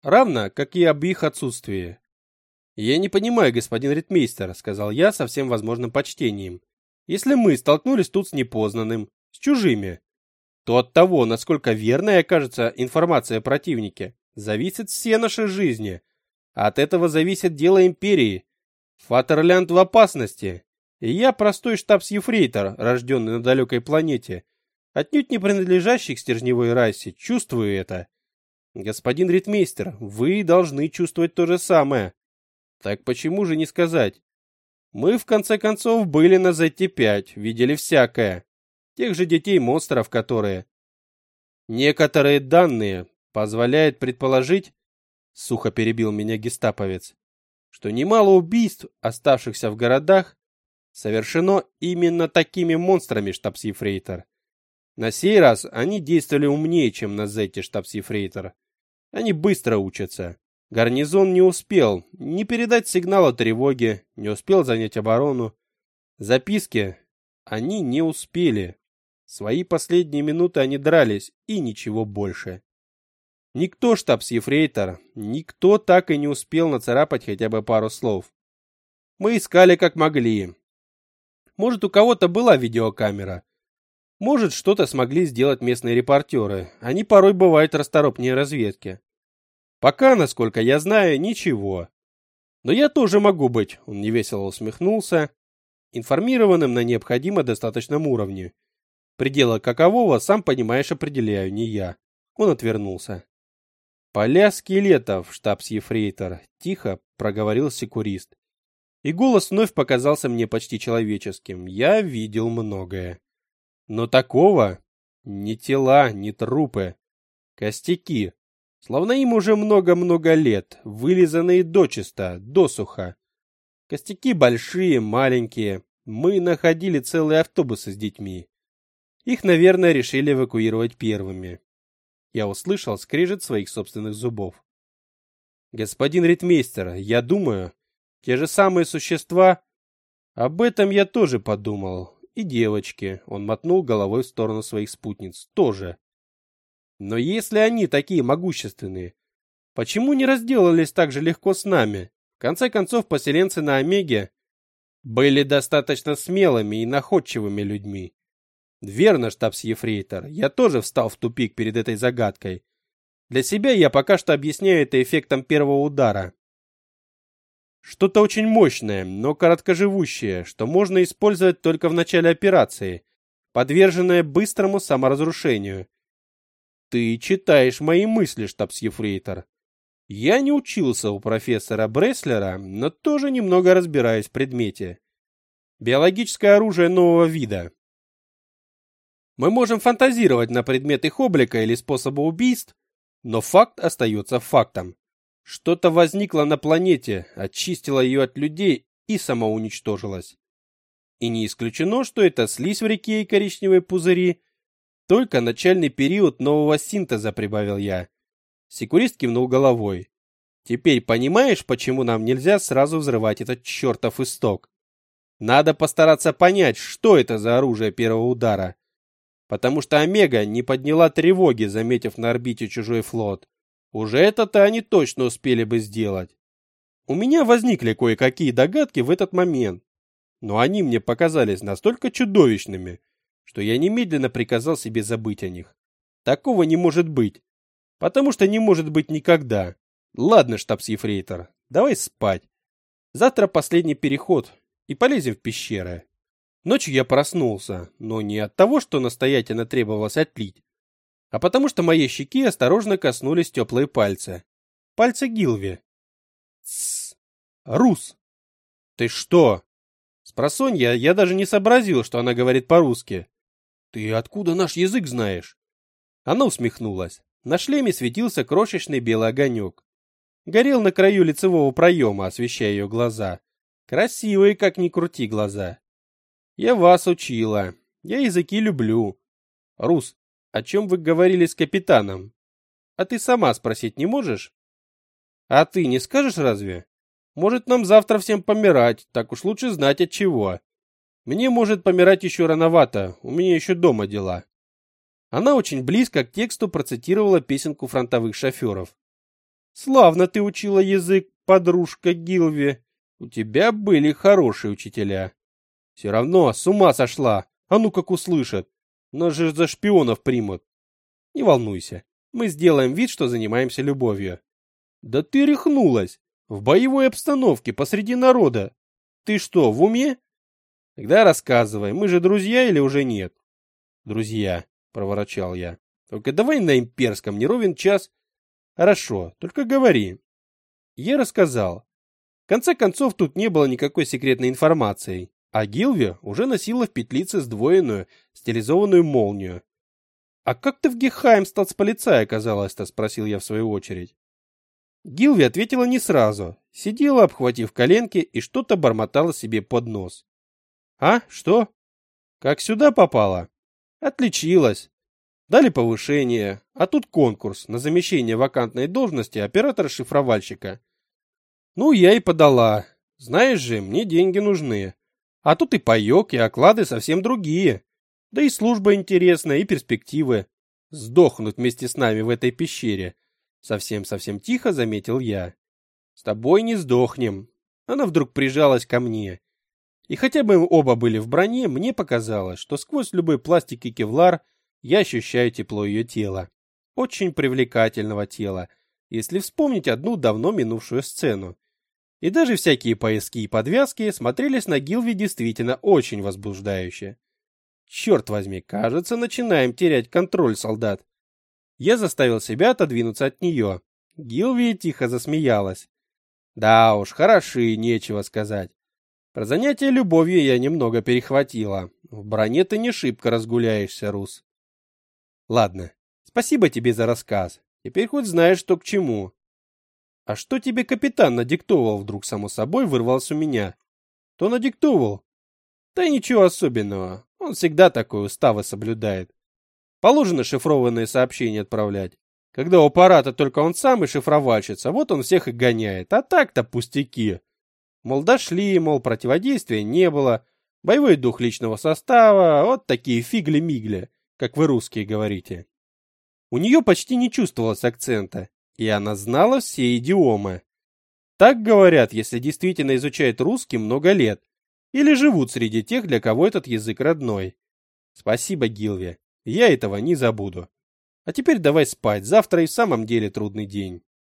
равно как и об их отсутствии. «Я не понимаю, господин ритмейстер», — сказал я со всем возможным почтением. «Если мы столкнулись тут с непознанным, с чужими, то от того, насколько верной окажется информация о противнике, зависит все наши жизни. А от этого зависит дело империи. Фатерлянд в опасности. И я простой штабс-ефрейтор, рожденный на далекой планете, отнюдь не принадлежащий к стержневой расе, чувствую это. Господин ритмейстер, вы должны чувствовать то же самое. Так почему же не сказать? Мы, в конце концов, были на ZT-5, видели всякое. Тех же детей-монстров, которые... Некоторые данные позволяют предположить, сухо перебил меня гестаповец, что немало убийств, оставшихся в городах, совершено именно такими монстрами, штабс-ефрейтор. На сей раз они действовали умнее, чем на Зетте, штабс-ефрейтор. Они быстро учатся. Гарнизон не успел ни передать сигнал о тревоге, не успел занять оборону. Записки они не успели. Свои последние минуты они дрались, и ничего больше. Никто, штабс-ефрейтор, никто так и не успел нацарапать хотя бы пару слов. Мы искали как могли. Может, у кого-то была видеокамера. Может, что-то смогли сделать местные репортеры. Они порой бывают расторопнее разведки. Пока, насколько я знаю, ничего. Но я тоже могу быть, он невесело усмехнулся, информированным на необходимо достаточном уровне. Пределы какового, сам понимаешь, определяю не я. Он отвернулся. «Поля скелетов, штабс-ефрейтор», — тихо проговорил секурист. И голос вновь показался мне почти человеческим. Я видел многое. Но такого ни тела, ни трупы. Костяки. Словно им уже много-много лет, вылизанные дочисто, досуха. Костяки большие, маленькие. Мы находили целые автобусы с детьми. Их, наверное, решили эвакуировать первыми. Я услышал скрежет своих собственных зубов. Господин ритмейстер, я думаю, те же самые существа... Об этом я тоже подумал. И девочки, он мотнул головой в сторону своих спутниц, тоже. Но если они такие могущественные, почему не разделались так же легко с нами? В конце концов, поселенцы на Омеге были достаточно смелыми и находчивыми людьми. Верно, штабс-ефрейтор, я тоже встал в тупик перед этой загадкой. Для себя я пока что объясняю это эффектом первого удара. Что-то очень мощное, но короткоживущее, что можно использовать только в начале операции, подверженное быстрому саморазрушению. Ты читаешь мои мысли, штабс-ефрейтор. Я не учился у профессора Бреслера, но тоже немного разбираюсь в предмете. Биологическое оружие нового вида. Мы можем фантазировать на предмет их облика или способа убийств, но факт остается фактом. Что-то возникло на планете, очистило ее от людей и самоуничтожилось. И не исключено, что это слизь в реке и коричневые пузыри. Только начальный период нового синтеза, прибавил я. Секурист кивнул головой. Теперь понимаешь, почему нам нельзя сразу взрывать этот чертов исток? Надо постараться понять, что это за оружие первого удара. Потому что Омега не подняла тревоги, заметив на орбите чужой флот. Уже это-то они точно успели бы сделать. У меня возникли кое-какие догадки в этот момент, но они мне показались настолько чудовищными, что я немедленно приказал себе забыть о них. Такого не может быть, потому что не может быть никогда. Ладно, штабс-ефрейтор, давай спать. Завтра последний переход, и полезем в пещеры. Ночью я проснулся, но не от того, что настоятельно требовалось отлить, а потому что моей щеки осторожно коснулись теплые пальцы. Пальцы Гилви. Тссс. Рус. Ты что? Спросонья я даже не сообразил, что она говорит по-русски. Ты откуда наш язык знаешь? Она усмехнулась. На шлеме светился крошечный белый огонек. Горел на краю лицевого проема, освещая ее глаза. Красивые, как ни крути, глаза. Я вас учила. Я языки люблю. Рус, о чем вы говорили с капитаном? А ты сама спросить не можешь? А ты не скажешь разве? Может, нам завтра всем помирать, так уж лучше знать от чего. Мне, может, помирать еще рановато, у меня еще дома дела. Она очень близко к тексту процитировала песенку фронтовых шоферов. Славно ты учила язык, подружка Гилви. У тебя были хорошие учителя. Все равно с ума сошла. А ну как услышат. Нас же за шпионов примут. Не волнуйся. Мы сделаем вид, что занимаемся любовью. Да ты рехнулась. В боевой обстановке, посреди народа. Ты что, в уме? Тогда рассказывай, мы же друзья или уже нет? Друзья, проворчал я. Только давай на имперском, не ровен час. Хорошо, только говори. Я рассказал. В конце концов, тут не было никакой секретной информации, а Гилви уже носила в петлице сдвоенную, стилизованную молнию. «А как ты в Гехайм-статсполицай оказалась-то?» — спросил я в свою очередь. Гилви ответила не сразу, сидела, обхватив коленки, и что-то бормотала себе под нос. «А, что? Как сюда попала?» «Отличилась. Дали повышение, а тут конкурс на замещение вакантной должности оператора-шифровальщика. Ну, я и подала. Знаешь же, мне деньги нужны. А тут и паёк, и оклады совсем другие. Да и служба интересная, и перспективы. Сдохнуть вместе с нами в этой пещере. Совсем-совсем тихо заметил я. С тобой не сдохнем. Она вдруг прижалась ко мне. И хотя бы мы оба были в броне, мне показалось, что сквозь любой пластик и кевлар я ощущаю тепло ее тела. Очень привлекательного тела, если вспомнить одну давно минувшую сцену. И даже всякие пояски и подвязки смотрелись на Гилви действительно очень возбуждающе. Черт возьми, кажется, начинаем терять контроль, солдат. Я заставил себя отодвинуться от нее. Гилви тихо засмеялась. Да уж, хороши, нечего сказать. Про занятие любовью я немного перехватила. В броне ты не шибко разгуляешься, Рус. Ладно, спасибо тебе за рассказ. Теперь хоть знаешь, что к чему. А что тебе капитан надиктовал, вдруг само собой вырвался у меня? То надиктовал? Да ничего особенного. Он всегда такой уставы соблюдает. Положено шифрованные сообщения отправлять. Когда у аппарата только он сам и шифровальщица, вот он всех и гоняет. А так-то пустяки. Мол, дошли, мол, противодействия не было. Боевой дух личного состава, вот такие фигли-мигли, как вы русские говорите. У нее почти не чувствовалось акцента. И она знала все идиомы. Так говорят, если действительно изучают русский много лет. Или живут среди тех, для кого этот язык родной. Спасибо, Гилви. Я этого не забуду. А теперь давай спать. Завтра и в самом деле трудный день.